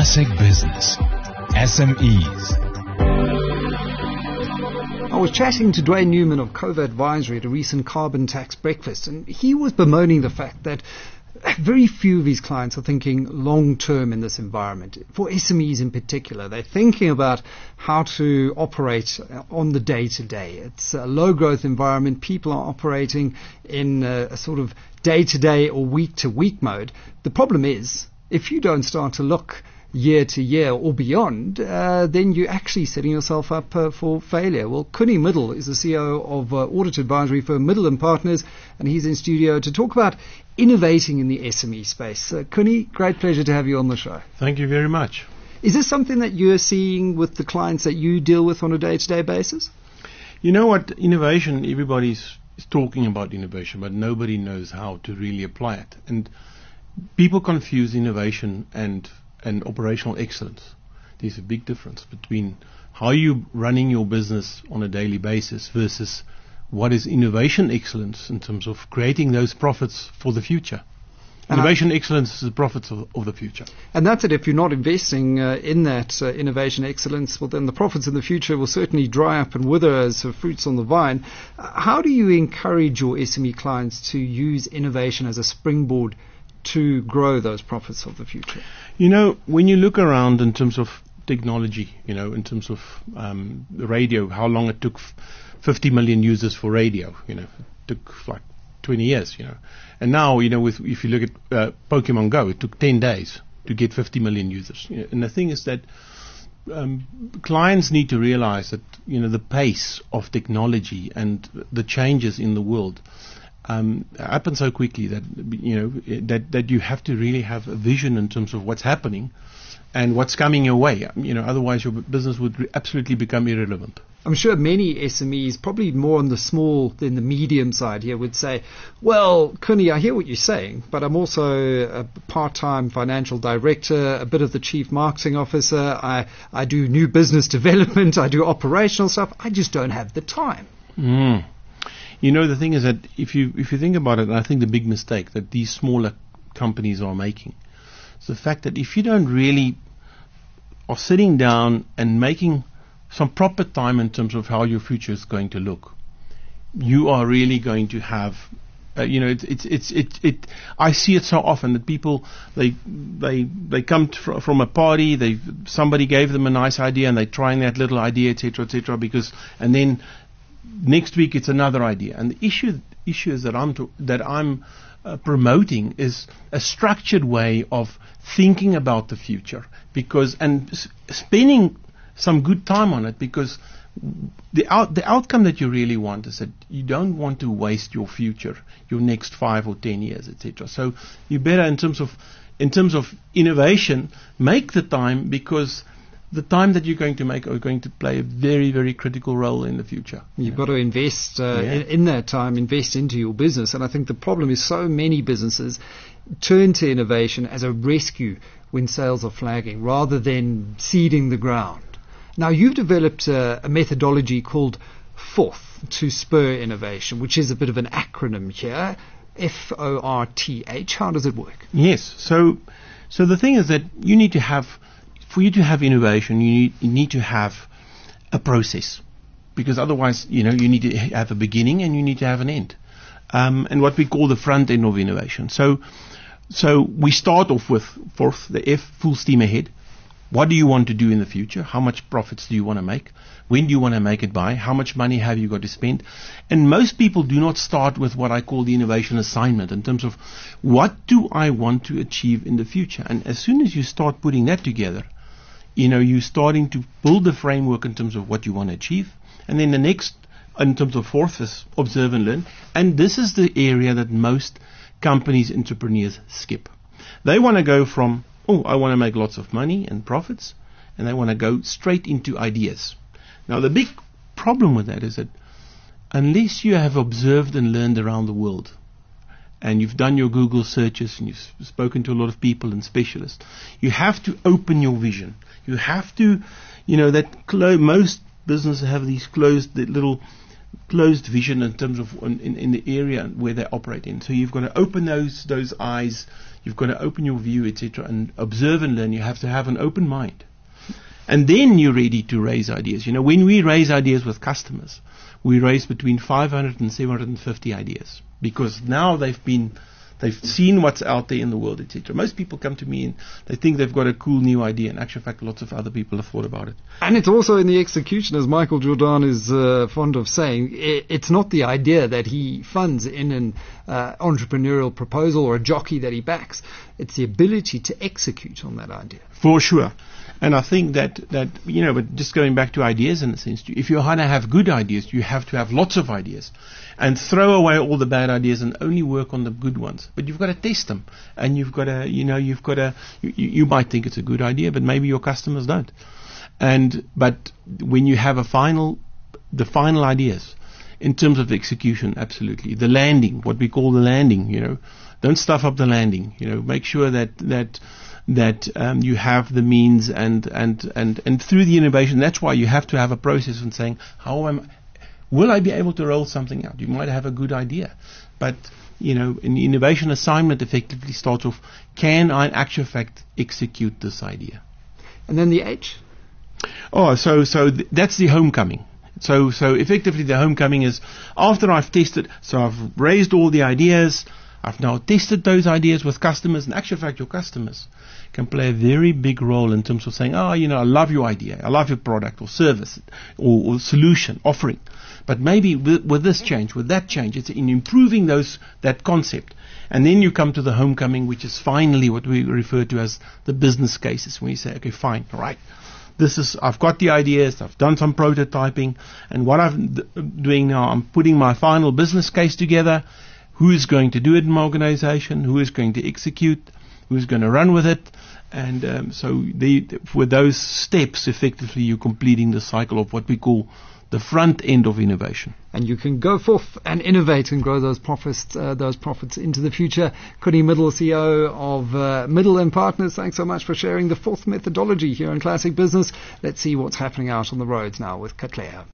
Classic Business. SMEs. I was chatting to Dwayne Newman of Cova Advisory at a recent carbon tax breakfast, and he was bemoaning the fact that very few of his clients are thinking long-term in this environment. For SMEs in particular, they're thinking about how to operate on the day-to-day. It's a low-growth environment. People are operating in a sort of day-to-day or week-to-week mode. The problem is, if you don't start to look year to year or beyond, then you're actually setting yourself up for failure. Well, Kuni Middle is the CEO of audit advisory firm Middle & Partners, and he's in studio to talk about innovating in the SME space. Kuni, great pleasure to have you on the show. Thank you very much. Is this something that you're seeing with the clients that you deal with on a day-to-day basis? You know what? Innovation, everybody's talking about innovation, but nobody knows how to really apply it. And people confuse innovation and operational excellence. There's a big difference between how you're running your business on a daily basis versus what is innovation excellence in terms of creating those profits for the future. Innovation excellence is the profits of the future. And that's it. If you're not investing in that innovation excellence, well, then the profits in the future will certainly dry up and wither as fruits on the vine. How do you encourage your SME clients to use innovation as a springboard to grow those profits of the future? You know, when you look around in terms of technology, you know, in terms of the radio, how long it took 50 million users for radio, you know, it took like 20 years, you know. And now, you know, if you look at Pokemon Go, it took 10 days to get 50 million users. You know, and the thing is that clients need to realize that, you know, the pace of technology and the changes in the world happen so quickly that, you know, that you have to really have a vision in terms of what's happening and what's coming your way. You know, otherwise your business would absolutely become irrelevant. I'm sure many SMEs, probably more on the small than the medium side here, would say, well, Kuni, I hear what you're saying, but I'm also a part-time financial director, a bit of the chief marketing officer. I do new business development. I do operational stuff. I just don't have the time. You know, the thing is that if you think about it, and I think the big mistake that these smaller companies are making is the fact that if you don't really are sitting down and making some proper time in terms of how your future is going to look, you are really going to have, you know, I see it so often that people they come from a party, somebody gave them a nice idea and they're trying that little idea, etc., and then next week it's another idea. And the issue is that I'm promoting is a structured way of thinking about the future, and spending some good time on it, because the outcome that you really want is that you don't want to waste your future, your next 5 or 10 years, etc. So you better, in terms of innovation, make the time, because the time that you're going to make are going to play a very, very critical role in the future. You've got to invest in that time, invest into your business. And I think the problem is so many businesses turn to innovation as a rescue when sales are flagging, rather than seeding the ground. Now, you've developed a methodology called FORTH to spur innovation, which is a bit of an acronym here, FORTH. How does it work? Yes. So the thing is that for you to have innovation, you need to have a process, because otherwise, you know, you need to have a beginning and you need to have an end, and what we call the front end of innovation. So we start off with FORTH, the F, full steam ahead. What do you want to do in the future? How much profits do you want to make? When do you want to make it by? How much money have you got to spend? And most people do not start with what I call the innovation assignment, in terms of what do I want to achieve in the future? And as soon as you start putting that together, you know, you're starting to build the framework in terms of what you want to achieve. And then the next, in terms of FORTH, is observe and learn. And this is the area that most companies, entrepreneurs skip. They want to go from, I want to make lots of money and profits, and they want to go straight into ideas. Now, the big problem with that is that unless you have observed and learned around the world, and you've done your Google searches and you've spoken to a lot of people and specialists, you have to open your vision. You have to, you know, most businesses have these closed little closed vision in terms of in the area where they operate in. So you've got to open those eyes, you've got to open your view, etc., and observe and learn. You have to have an open mind. And then you're ready to raise ideas. When we raise ideas with customers, we raise between 500 and 750 ideas, because now they've seen what's out there in the world, etc. Most people come to me and they think they've got a cool new idea. In actual fact, lots of other people have thought about it. And it's also in the execution, as Michael Jordan is fond of saying. It's not the idea that he funds in an entrepreneurial proposal or a jockey that he backs. It's the ability to execute on that idea. For sure. And I think that but just going back to ideas in a sense, if you want to have good ideas, you have to have lots of ideas and throw away all the bad ideas and only work on the good ones. But you've got to test them, and you might think it's a good idea, but maybe your customers don't. But when you have the final ideas in terms of execution, absolutely. The landing, what we call the landing, don't stuff up the landing, make sure that you have the means and through the innovation. That's why you have to have a process of saying, will I be able to roll something out? You might have a good idea, but an innovation assignment effectively starts off, can I in actual fact execute this idea? And then the H? That's the homecoming. So effectively the homecoming is after I've tested, so I've raised all the ideas, I've now tested those ideas with customers. In actual fact, your customers can play a very big role in terms of saying, I love your idea, I love your product or service or solution, offering. But maybe with this change, with that change, it's in improving that concept. And then you come to the homecoming, which is finally what we refer to as the business cases, when you say, okay, fine, all right. I've got the ideas, I've done some prototyping, and what I'm doing now, I'm putting my final business case together. Who is going to do it in my organization? Who is going to execute? Who's going to run with it? And with those steps, effectively, you're completing the cycle of what we call the front end of innovation. And you can go forth and innovate and grow those profits into the future. Connie Middle, CEO of Middle & Partners, thanks so much for sharing the fourth methodology here on Classic Business. Let's see what's happening out on the roads now with Katlea.